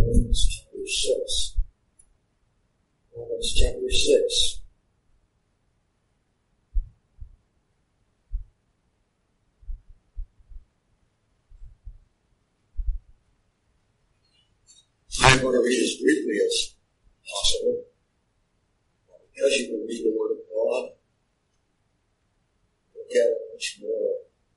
Romans chapter 6. Romans chapter 6. I'm going to read as briefly as possible, because you can read the Word of God, look at it much more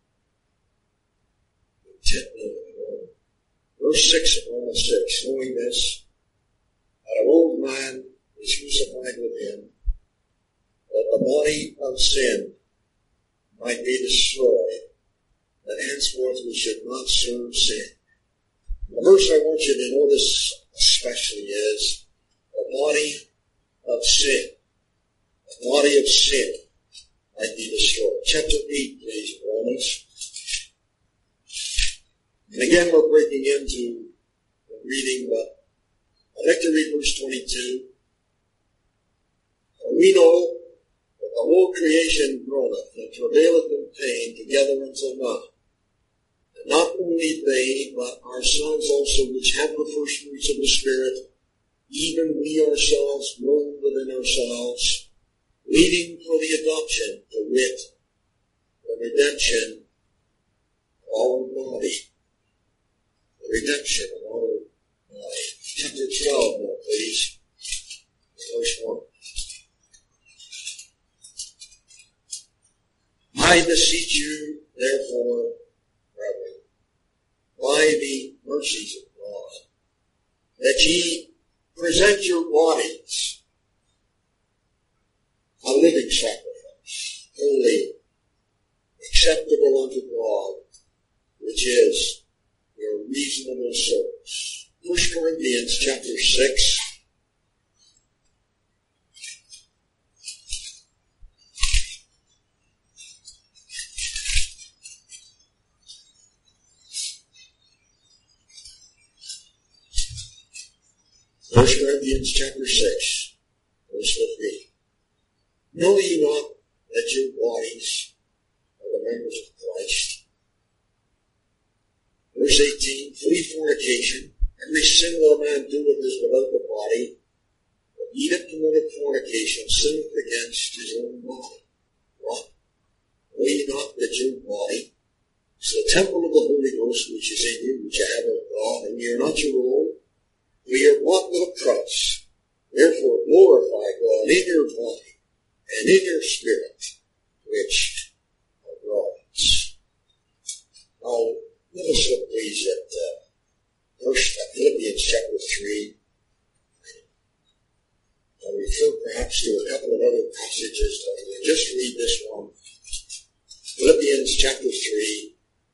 intently. Verse 6 of Romans 6, knowing this, that an old man is crucified with him, that the body of sin might be destroyed, that henceforth we should not serve sin. The verse I want you to notice especially is the body of sin. The body of sin might be destroyed. Chapter 8, please, Romans. And again, we're breaking into the reading, but I'd like to read verse 22. For we know that the whole creation groaneth and travaileth in pain together until now. And not only they, but ourselves also, which have the first fruits of the Spirit, even we ourselves groan within ourselves, waiting for the adoption, to wit, the redemption of our body. The redemption of our body. Chapter 12 now, please. Verse 1. I beseech you, therefore, brethren, by the mercies of God, that ye present your bodies a living sacrifice, holy, acceptable unto God, which is your reasonable service. 1 Corinthians chapter 6. First Corinthians chapter 6, verse 15. Know ye not that your bodies are the members of Christ? Verse 18, flee fornication. Every sin that a man doeth is without the body, but he that committeth fornication sinneth against his own body. What? Know ye not that your body is the temple of the Holy Ghost which is in you, which you have of God, and ye are not your own? We are bought with a price. Therefore glorify God in your body and in your spirit, which are God's. Now, let us look please at Philippians chapter 3. I'll refer perhaps to a couple of other passages, but we'll just read this one. Philippians chapter 3.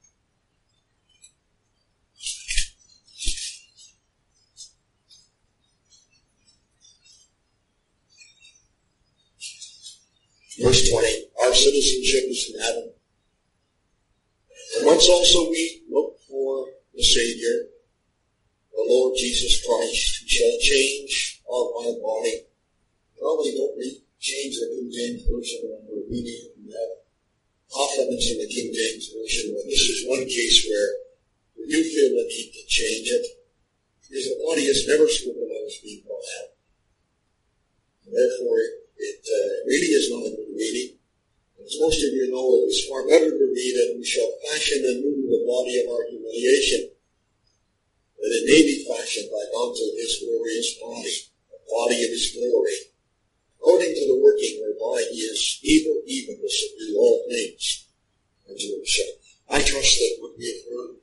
Verse 20, our citizenship is in heaven, and whence also we look for the Savior, the Lord Jesus Christ, who shall change our body. Probably don't read change the King James Version when we're reading and have confidence in the King James Version, but this is one case where we do feel the need to change it, because the body is never spoken of as being brought out. And therefore, it really is not a good reading. As most of you know, it was far better to read that we shall fashion anew the body of our humiliation, that it may be fashioned like unto his glorious body, the body of his glory, according to the working whereby he is able even to subdue all things unto himself. I trust that what we have heard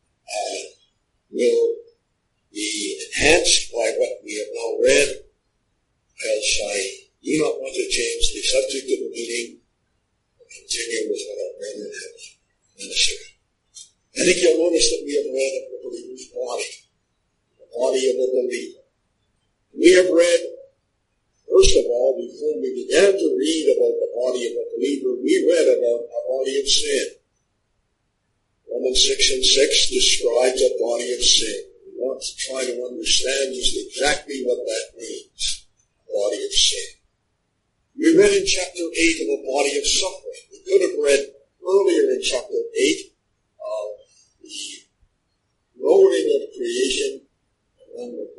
will be enhanced by what we have now read, because I do not want to change the subject of the meeting and continue with what our brethren have ministered. I think you'll notice that we have read of the believer's body, the body of a believer. We have read, first of all, before we began to read about the body of a believer, we read about a body of sin. Romans 6 and 6 describes a body of sin. We want to try to understand just exactly what that means, a body of sin. We read in chapter 8 of a body of suffering. We could have read earlier in chapter 8 of the groaning of creation, and then the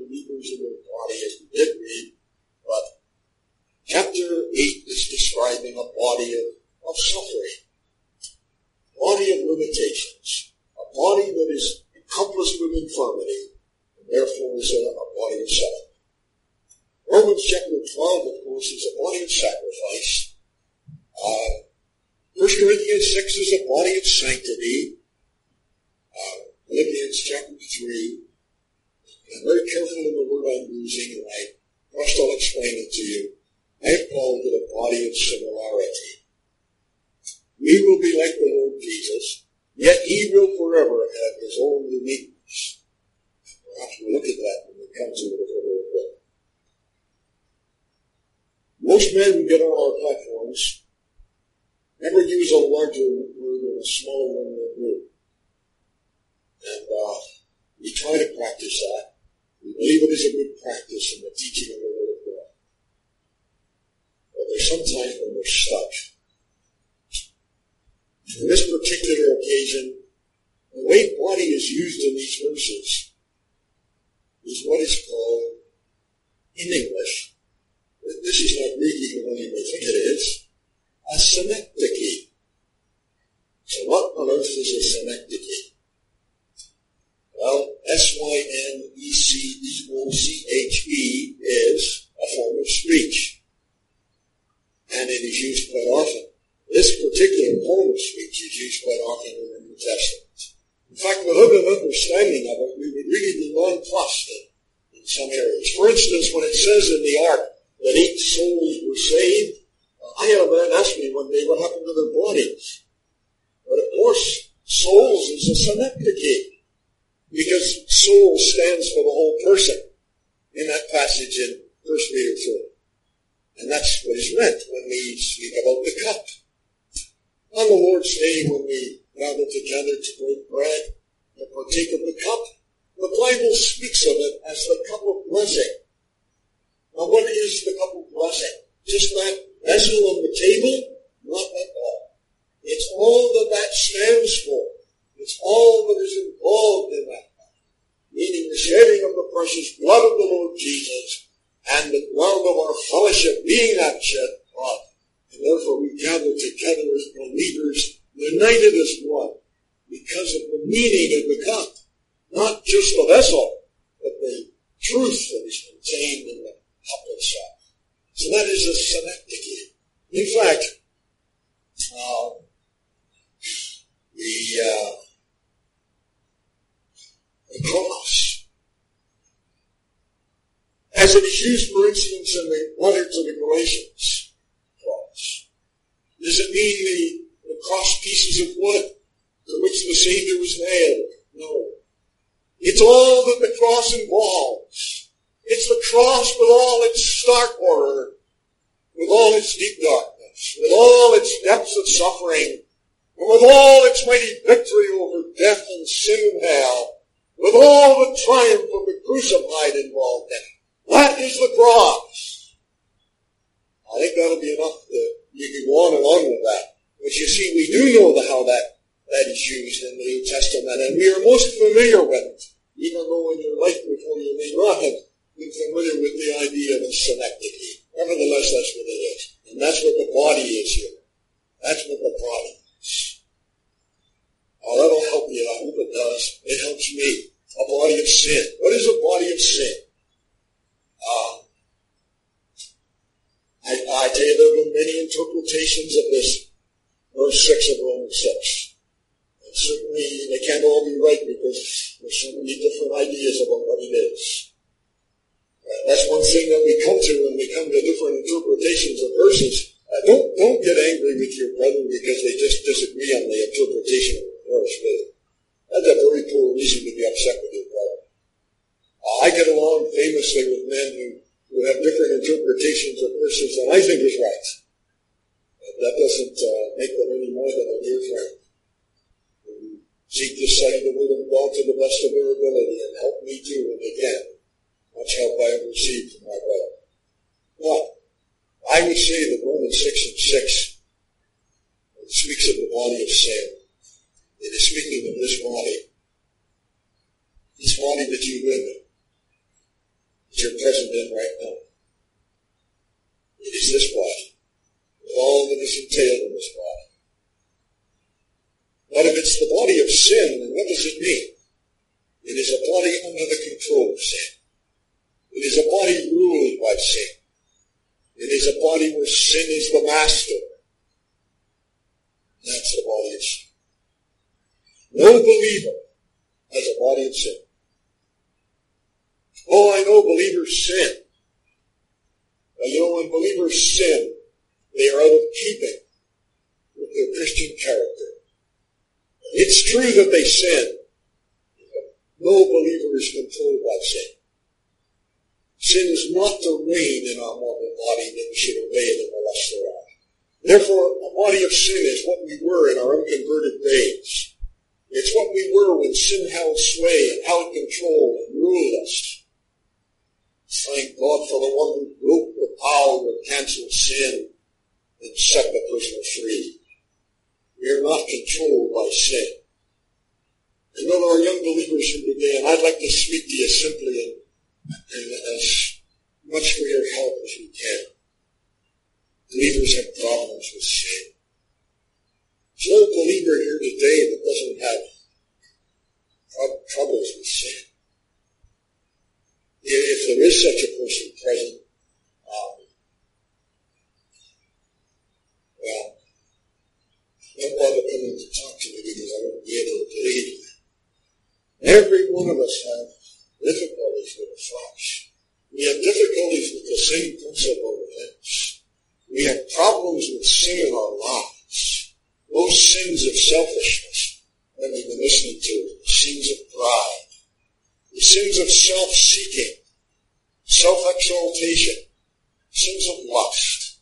believers in their body, as we did read, but chapter 8 is describing a body of suffering, a body of limitations, a body that is encompassed with infirmity, and therefore is a body of suffering. Romans chapter 12, of course, is a body of sacrifice. 1 Corinthians 6 is a body of sanctity. Philippians chapter 3. I'm very careful in the word I'm using, and first I'll explain it to you. I have called it a body of similarity. We will be like the Lord Jesus, yet he will forever have his own uniqueness. Perhaps we'll look at that when we come to it a little bit. Most men who get on our platforms never use a larger word than a smaller one in the group. And we try to practice that. We believe it is a good practice in the teaching of the Word of God. But there's some times when we're stuck. In this particular occasion, the way body is used in these verses is what is called, in English, this is not Greek even though you may think it is, a synecdoche. So what on earth is a synecdoche? Well, synecdoche is a form of speech, and it is used quite often. This particular form of speech is used quite often in the New Testament. In fact, without an understanding of it, we would really be nonplussed in some areas. For instance, when it says in the ark that 8 souls were saved, I had a man ask me one day what happened to their bodies. But of course, souls is a synecdoche, because soul stands for the whole person in that passage in 1 Peter 4. And that's what is meant when we speak about the cup. On the Lord's Day, when we gather together to break bread and partake of the cup, the Bible speaks of it as the cup of blessing. Now, what is the cup of blessing? Just that vessel on the table? Not at all. It's all that stands for. It's all that is involved in that. Meaning the shedding of the precious blood of the Lord Jesus and the ground of our fellowship being that shed blood. And therefore we gather together as believers, united as one, because of the meaning of the cup. Not just the vessel, but the truth that is contained in the cup itself. So that is a synecdoche. In fact, the cross, as it is used, for instance, in the letter to the Galatians, cross. Does it mean the cross pieces of wood to which the Savior was nailed? No. It's all that the cross involves. It's the cross with all its stark horror, with all its deep darkness, with all its depths of suffering, and with all its mighty victory over death and sin and hell, with all the triumph of the crucified involved in it. That is the cross. I think that'll be enough that you can go on and on with that. But you see, we do know how that is used in the New Testament, and we are most familiar with it, even though in your life before you may not have been familiar with the idea of a synecdoche. Nevertheless, that's what it is. And that's what the body is here. That's what the body is. Oh, that'll help you. I hope it does. It helps me. A body of sin. What is a body of sin? I tell you, there have been many interpretations of this verse 6 of Romans 6. And certainly they can't all be right because there's so many different ideas about what it is. That's one thing that we come to when we come to different interpretations of verses. Don't get angry with your brethren because they just disagree on the interpretation of the verse. That's a very poor reason to be upset with your brother. I get along famously with men who have different interpretations of verses than I think is right. And that doesn't make them any more than a dear friend. We seek to study the Word of God to the best of their ability and help me too, and again, much help I have received from my brother. But I would say that Romans 6 and 6, when it speaks of the body of sin, it is speaking of this body that you live in. does it mean? It is a body under the control of sin. It is a body ruled by sin. It is a body where sin is the master. That's the body of sin. No believer has a body of sin. Oh, I know believers sin. But when believers sin, they are out of keeping with their Christian character. It's true that they sin. No believer is controlled by sin. Sin is not the reign in our mortal body that we should obey it and molest thereof. Therefore, a body of sin is what we were in our unconverted days. It's what we were when sin held sway and held control and ruled us. Thank God for the one who broke the power of canceled sin and set the person free. We are not controlled by sin. I know there are young believers here today, and I'd like to speak to you simply and as much for your help as we can. Believers have problems with sin. There's no believer here today that doesn't have troubles with sin. If there is such a person present, don't bother coming to talk to me because I won't be able to believe you. Every one of us have difficulties with the flesh. We have difficulties with the same principle of things. We have problems with sin in our lives. Those sins of selfishness that we've been listening to, the sins of pride, the sins of self-seeking, self-exaltation, sins of lust.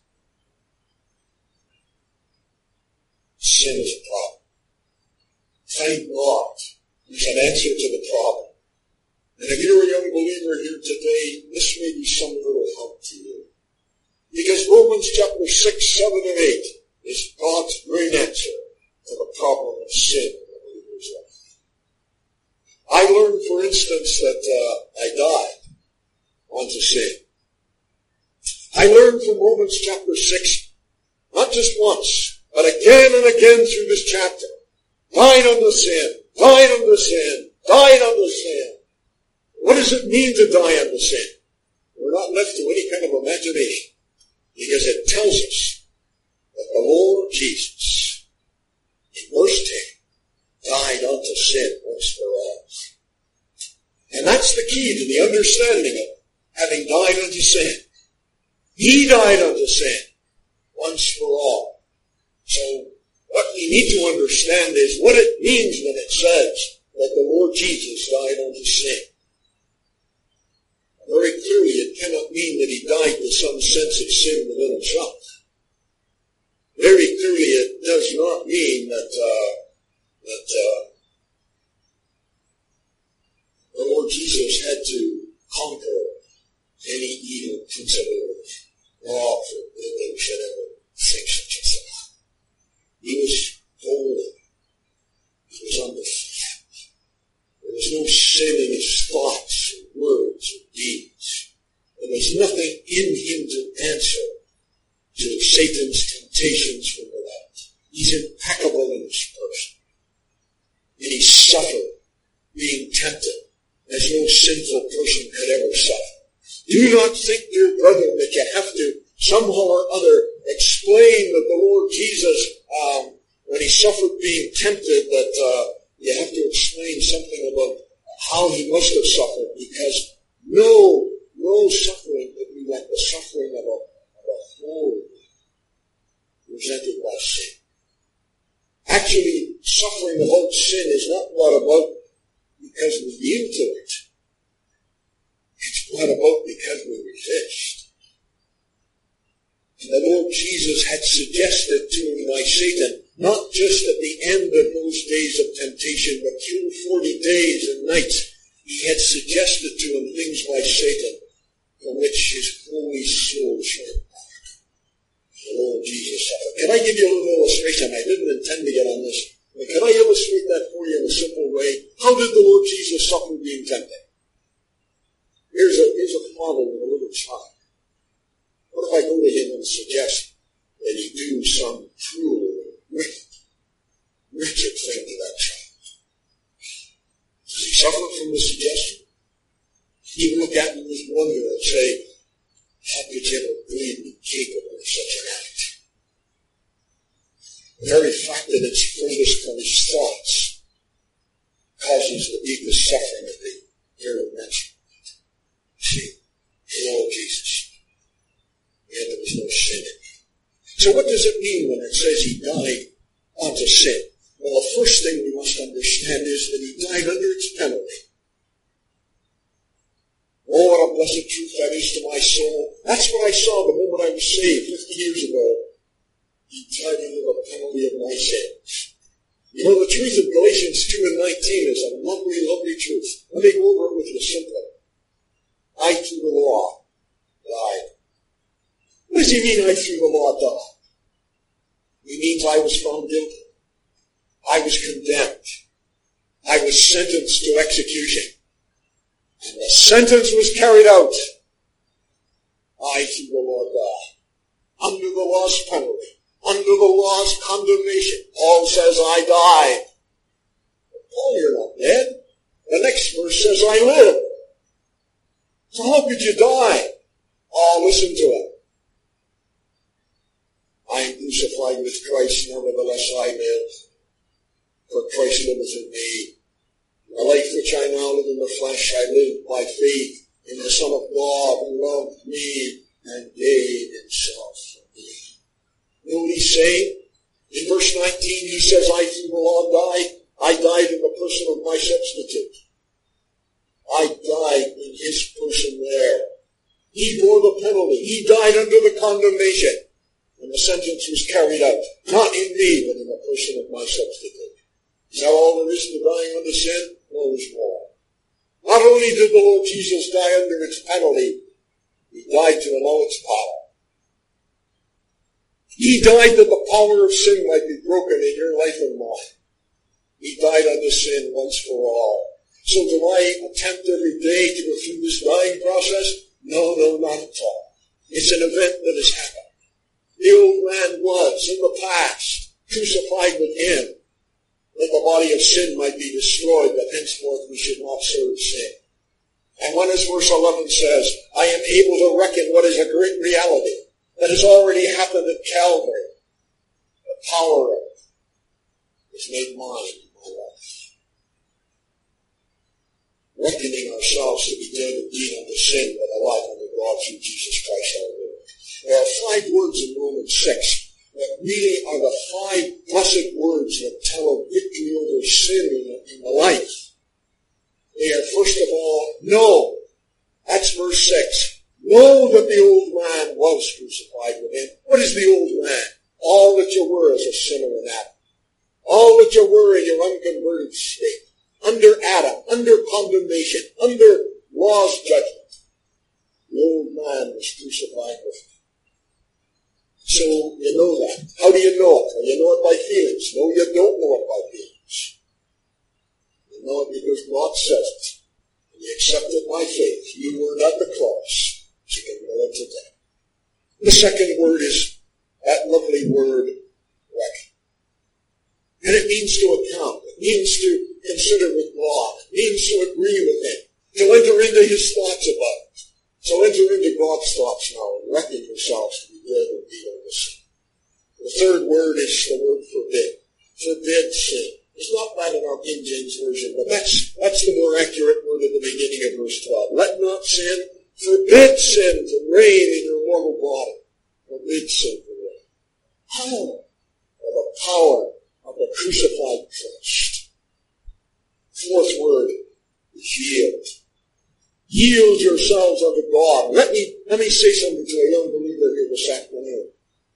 Sin is a problem. Thank God there's an answer to the problem. And if you're a young believer here today, this may be some little help to you. Because Romans chapter 6, 7, and 8 is God's great answer to the problem of sin in the believer's life. I learned, for instance, that I died unto sin. I learned from Romans chapter 6, not just once, but again and again through this chapter, died unto sin, died unto sin, died unto sin. What does it mean to die unto sin? We're not left to any kind of imagination, because it tells us that the Lord Jesus, in verse 10, died unto sin once for all. And that's the key to the understanding of having died unto sin. He died unto sin once for all. So what we need to understand is what it means when it says that the Lord Jesus died unto sin. Very clearly, it cannot mean that he died with some sense of sin within himself. Very clearly, it does not mean that the Lord Jesus had to conquer any evil principle of law for that should ever think such a thing. He was holy. He was undefiled. There was no sin in his thoughts, or words, or deeds. There was nothing in him to answer to Satan's temptations from without. He's impeccable in his person. And he suffered being tempted as no sinful person could ever suffer. Do not think, dear brethren, that you have to somehow or other explain that the Lord Jesus, when he suffered being tempted, that you have to explain something about how he must have suffered, because no suffering could be like the suffering of a whole presented by sin. Actually, suffering about sin is not brought about because we yield to it. It's brought about because we resist. And the Lord Jesus had suggested to him by Satan, not just at the end of those days of temptation, but through 40 days and nights, he had suggested to him things by Satan from which his holy soul shrank back. The Lord Jesus suffered. Can I give you a little illustration? I didn't intend to get on this. But can I illustrate that for you in a simple way? How did the Lord Jesus suffer being tempted? Here's a father with a little child. What if I go to him and suggest that he do some cruel, wretched thing to that child? suffer from the suggestion? You look at me with wonder and say, how could you ever believe me capable of such an act? The very fact that it's furthest from his thoughts causes the deepest suffering that they hear of mentioned. See, the Lord Jesus, yet there was no sin in him. So what does it mean when it says he died unto sin? Well, the first thing we must understand is that he died under its penalty. Oh, what a blessed truth that is to my soul. That's what I saw the moment I was saved 50 years ago. He died under the penalty of my sins. You know, the truth of Galatians 2 and 19 is a lovely, lovely truth. Let me go over it with you simply. I, through the law, died. What does he mean, I, through the law, died? He means I was found guilty. I was condemned. I was sentenced to execution. And the sentence was carried out. I, through the law, died. Under the law's penalty. Under the law's condemnation. Paul says, I died. But Paul, you're not dead. The next verse says, I live. So how could you die? Oh, listen to it. I am crucified with Christ, nevertheless I live. For Christ liveth in me. The life which I now live in the flesh, I live by faith in the Son of God who loved me and gave himself for me. You know what he's saying? In verse 19 he says, I through the law died. I died in the person of my substitute. I died in his person there. He bore the penalty. He died under the condemnation. And the sentence was carried out. Not in me, but in the person of my substitute. Is that all there is to dying under sin? No, there's more. Not only did the Lord Jesus die under its penalty, he died to annul its power. He died that the power of sin might be broken in your life and mine. He died unto sin once for all. So do I attempt every day to go through this dying process? No, not at all. It's an event that has happened. The old man was, in the past, crucified with him, that the body of sin might be destroyed, that henceforth we should not serve sin. And when, as verse 11 says, I am able to reckon what is a great reality that has already happened at Calvary, the power of it is made mine in my life. Reckoning ourselves to be dead indeed unto sin, but alive unto God through Jesus Christ our Lord. There are 5 words in Romans 6 that really are the 5 blessed words that tell of victory over sin in the life. They are, first of all, know. That's verse 6. Know that the old man was crucified with him. What is the old man? All that you were as a sinner in Adam. All that you were in your unconverted state. Under Adam, under condemnation, under law's judgment. The old man was crucified with him. So you know that. How do you know it? Well, you know it by feelings. No, you don't know it by feelings. You know it because God says it. And you accept it by faith. You were at the cross. So you can know it today. The second word is that lovely word, reckon. And it means to account. It means to consider with God. It means to agree with him. To enter into his thoughts about it. So enter into God's thoughts now and reckon yourselves to be dead indeed unto sin. The third word is the word forbid. Forbid sin. It's not that in our King James Version, but that's the more accurate word at the beginning of verse 12. Let not sin, forbid sin to reign in your mortal body. Forbid sin to reign. How? By the power of the crucified Christ. Fourth word is yield. Yield yourselves unto God. Let me say something to a young believer here this afternoon.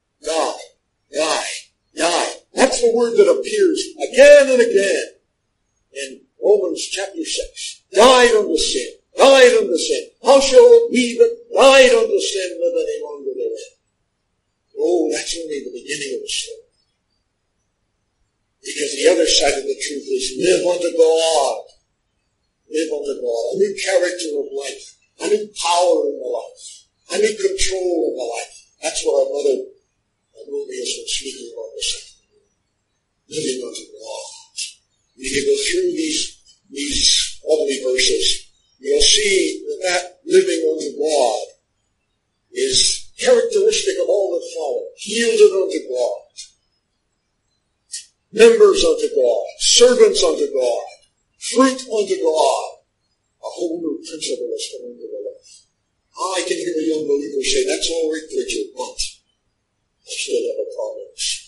Die. That's the word that appears again and again in Romans chapter 6. Died unto sin. Died unto sin. How shall we that died unto sin live any longer therein? Oh, that's only the beginning of the story. Because the other side of the truth is live unto God. Live unto God. A new character of life. A new power in the life. A new control in the life. That's what our mother Ruby has been speaking about this afternoon. Living unto God. We can go through these lovely verses, you'll see that living unto God is characteristic of all that follow. Yielded unto God, members unto God, servants unto God, fruit unto God. A whole new principle has come into the life. I can hear a young believer say, that's all right, preacher, but I still have a problem.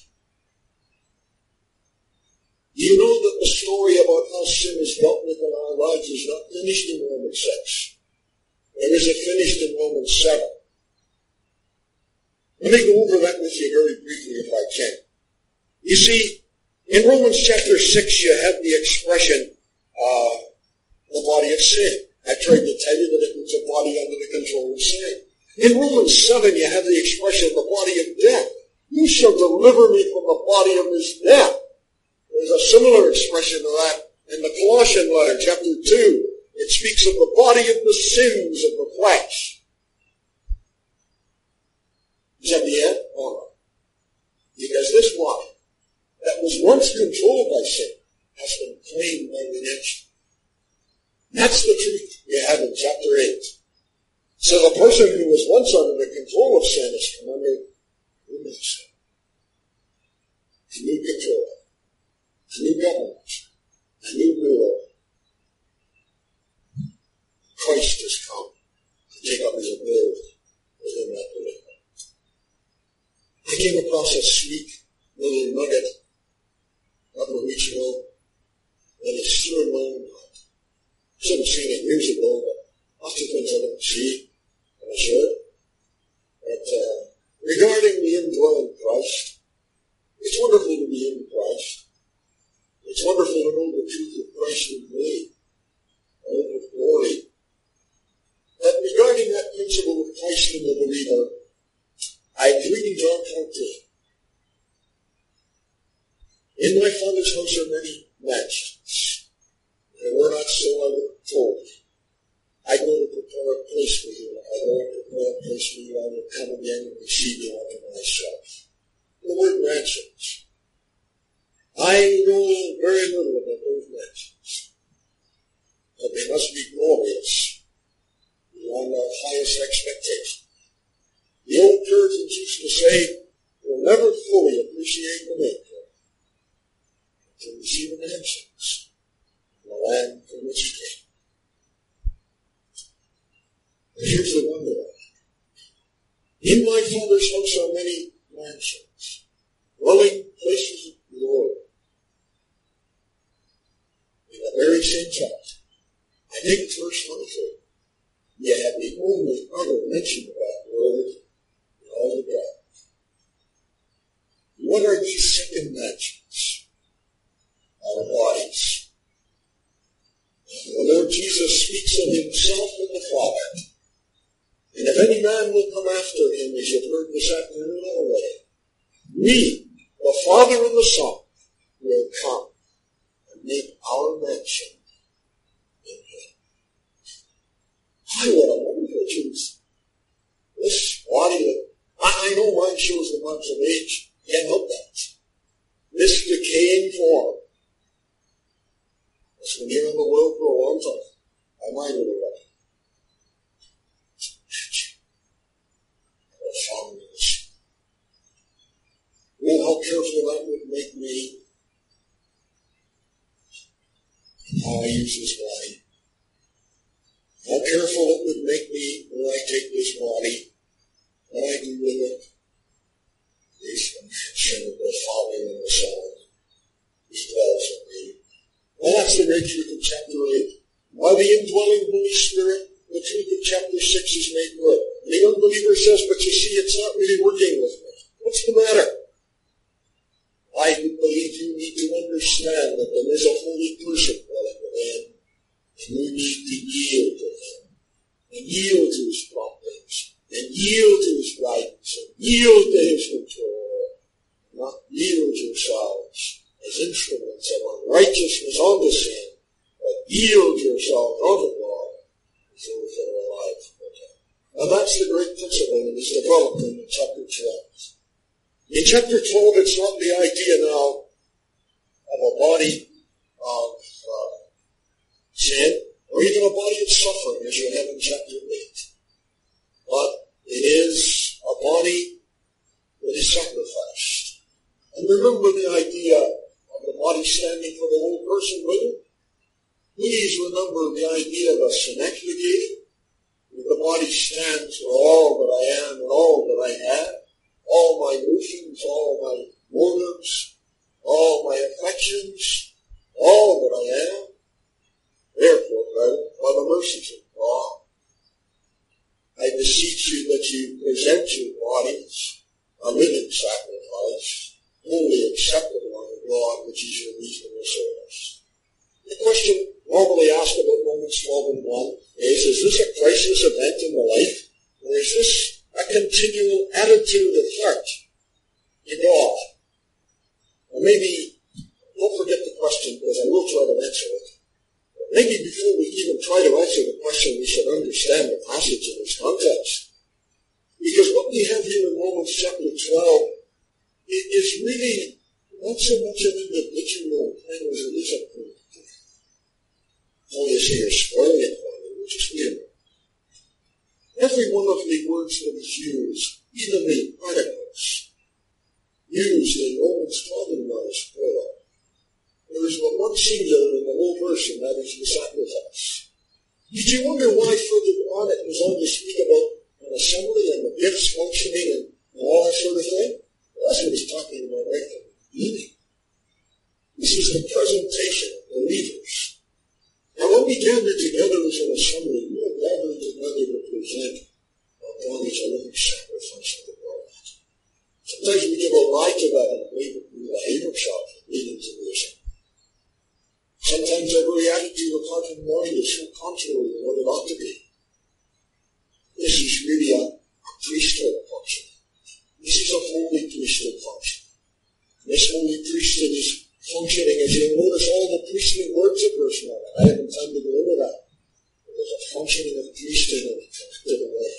You know that the story about how sin is dealt with in our lives is not finished in Romans 6. There is it finished in Romans 7. Let me go over that with you very briefly if I can. You see, in Romans chapter 6 you have the expression, the body of sin. I tried to tell you that it was a body under the control of sin. In Romans 7 you have the expression, the body of death. You shall deliver me from the body of this death. There's a similar expression to that in the Colossian letter, chapter 2. It speaks of the body of the sins of the flesh. Is that the end? Oh, no. Because this body that was once controlled by sin has been claimed by redemption. That's the truth we have in chapter 8. So the person who was once under the control of sin has come under new sin. New control. A new government, a new ruler. Christ has come to take up his abode within that believer. I came across a sweet little nugget a couple of weeks ago that is still known. I should have seen it years ago, but lots of things I don't see, and I should. But regarding the indwelling Christ, it's wonderful to be in Christ. It's wonderful to know the truth of Christ in me, a hope of glory. But regarding that principle of Christ in the believer, I'm reading John 14. In my Father's house are many mansions. And we're not so, I would have told you. I go to prepare a place for you. I go to prepare a place for you. I will come again and receive you unto myself. The word mansions. I know very little about those mansions, but they must be glorious beyond our highest expectation. The old Puritans used to say, we'll never fully appreciate the nature until we see the mansions in the land from which he came. But here's the wonder of it. In my Father's house are many mansions, dwelling places of glory. In the very same chapter, I think it's verse 23, you have the only other mention of that word in all the Bible. What are these second mentions? Our bodies. The Lord Jesus speaks of himself and the Father. And if any man will come after him, as you've heard this afternoon already, we, the Father and the Son, will come and make our mansion in him. I want to wonderful truth. This body, I know mine shows the marks of age. Can't help that. This decaying form. It's been here in the world for a long time. I might have it. Well, how careful that would make me. How I use this body. How careful it would make me when I take this body, what I do with it, is the mention of the Father and the Son, who dwells in me. Well, that's the great truth of chapter 8. By the indwelling Holy Spirit, the truth of chapter 6 is made good. And the unbeliever says, but you see, it's not really working with me. What's the matter? I believe you need to understand that there is a holy person dwelling within, and you need to yield to him, and yield to his promptings, and yield to his guidance, and yield to his control, not yield yourselves as instruments of unrighteousness unto sin, but yield yourselves unto God as those that are alive from the dead. Now that's the great principle that is developed in chapter 12. In chapter 12, it's not the idea now of a body of sin. even a body of suffering, as you have in chapter 8. But it is a body that is sacrificed. And remember the idea of the body standing for the whole person, brother? Please remember the idea of a synecdoche, where the body stands for all that I am and all that I have, all my emotions, all my motives, all my affections, all that I am. Therefore, brother, by the mercies of God, I beseech you that you present your bodies a living sacrifice, wholly acceptable unto God, which is your reasonable service. The question normally asked about Romans 12 and 1 is this a crisis event in the life, or is this a continual attitude of heart in God? Or maybe, don't forget the question, because I will try to answer it. Maybe before we even try to answer the question, we should understand the passage in its context. Because what we have here in Romans chapter 12 is really not so much an individual thing as it is a group. Oh, you see, you're spoiling it for me, which is weird. Every one of the words that is used, even the articles, used in Romans 12 and 1 is plural. There is but one singular in the whole verse, and that is the sacrifice. Did you wonder why further on it was on to speak about an assembly and the gifts functioning and all that sort of thing? Well, that's what he's talking about right from the beginning. This is the presentation of believers. Now, when we gather together as an assembly, we are gathering together to present our bodies a living sacrifice to the Lord. Sometimes we give a lie to that in the way that we behave ourselves leading to the assembly. Sometimes our very attitude of heart and mind is so contrary to what it ought to be. This is really a priesthood function. This is a holy priesthood function. This holy priesthood is functioning, as you'll notice all the priestly words of verse 1. I haven't time to go into that. There's a functioning of priesthood in a connected way.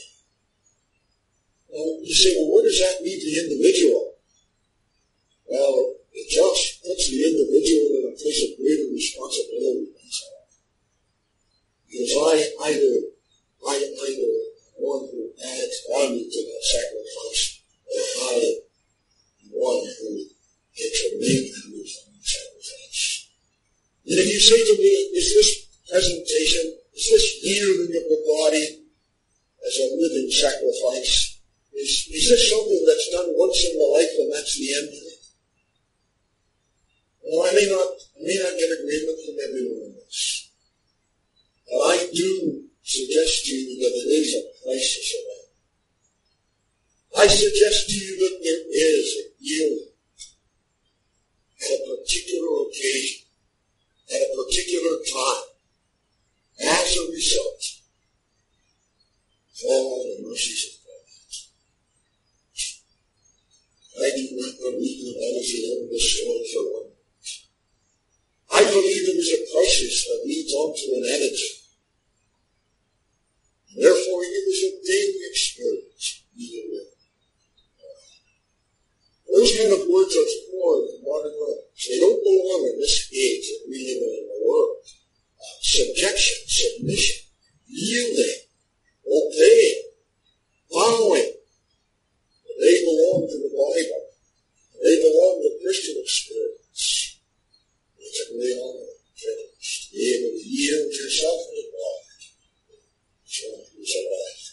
Now, you say, well, where does that leave the individual? Well, it just puts the individual in a place of greater responsibility. Because I either one who adds value to that sacrifice, or I am one who gets a main value from the sacrifice. And if you say to me, is this presentation, is this yielding of the body as a living sacrifice, is this something that's done once in the life and that's the end of it? Well, I may not get agreement from everyone on this. But I do suggest to you that it is a crisis event. I suggest to you that there is a yielding at a particular occasion, at a particular time, as a result of all the mercies of God. I do not believe that that is the end of the story for one. I believe there is a crisis that leads on to an attitude. Therefore, it is a daily experience, even with those kind of words are foreign in modern language. They don't belong in this age that we live in the world. Subjection, submission, yielding, obeying, following. They belong to the Bible. They belong to Christian experience. It's a great honor and privilege to be able to yield yourself to God. So, who's alive?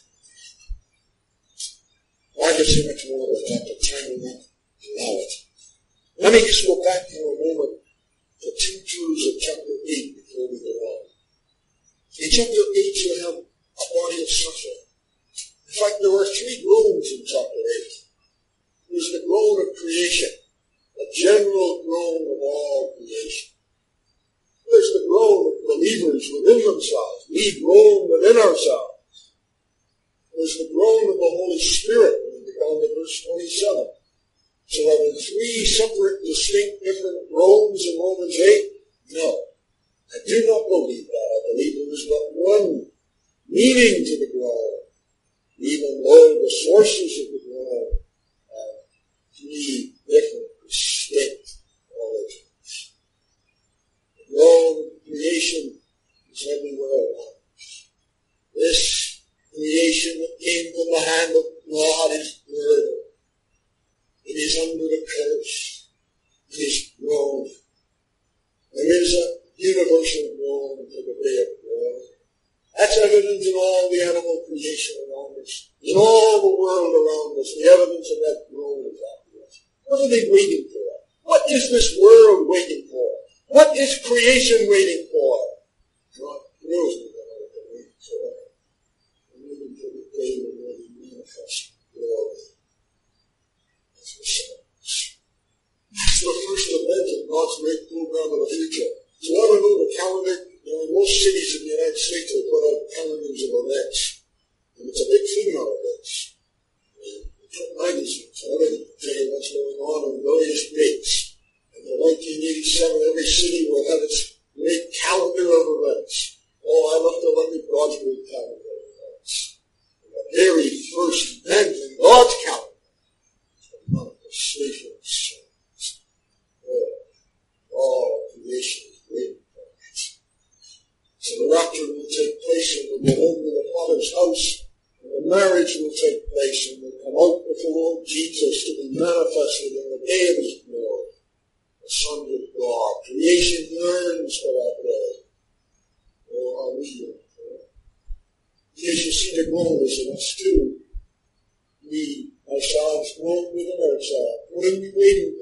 I could say much more about that, but time will not allow it. Let me just go back for a moment to 2 truths of chapter 8 before we go on. In chapter 8, you have a body of suffering. In fact, there are 3 groans in chapter 8. There's the groan of creation, a general groan of all creation. There's the groan of believers within themselves. We groan within ourselves. There's the groan of the Holy Spirit when we go to verse 27. So are there 3 separate, distinct, different groans in Romans 8? No. I do not believe that. I believe there is but one meaning to the groan, even though the sources of the groan have 3 different, distinct origins. The groan of creation is everywhere around waiting from the hand of God is murder. It is under the curse. It is groan. There is a universal groan for the day of war. That's evident in all the animal creation around us. In all the world around us, the evidence of that groan is obvious. What are they waiting for? What is this world waiting for? What is creation waiting for? God knows what they're waiting for. They're waiting for the day when they will manifest glory. That's the signs. That's the first event in God's great program of the future. So I ever know the calendar? In most cities in the United States, they put out calendars of events. And it's a big thing nowadays. They put magazines on it and tell you what's going on various dates. And in 1987, every city will have its great calendar of events. Oh, I love to look at God's great calendar of events. And the very first event in God's calendar is the manifestation of sons. All creation is waiting for it. So the rapture will take place and we'll go home to the Father's house. And the marriage will take place and we'll come out with the Lord Jesus to be manifested in the day of His glory. The Son of God. Creation yearns for that day. Oh, how we yearn for it. Because you see, the groan is in us too. We ourselves groan within ourselves. What are we waiting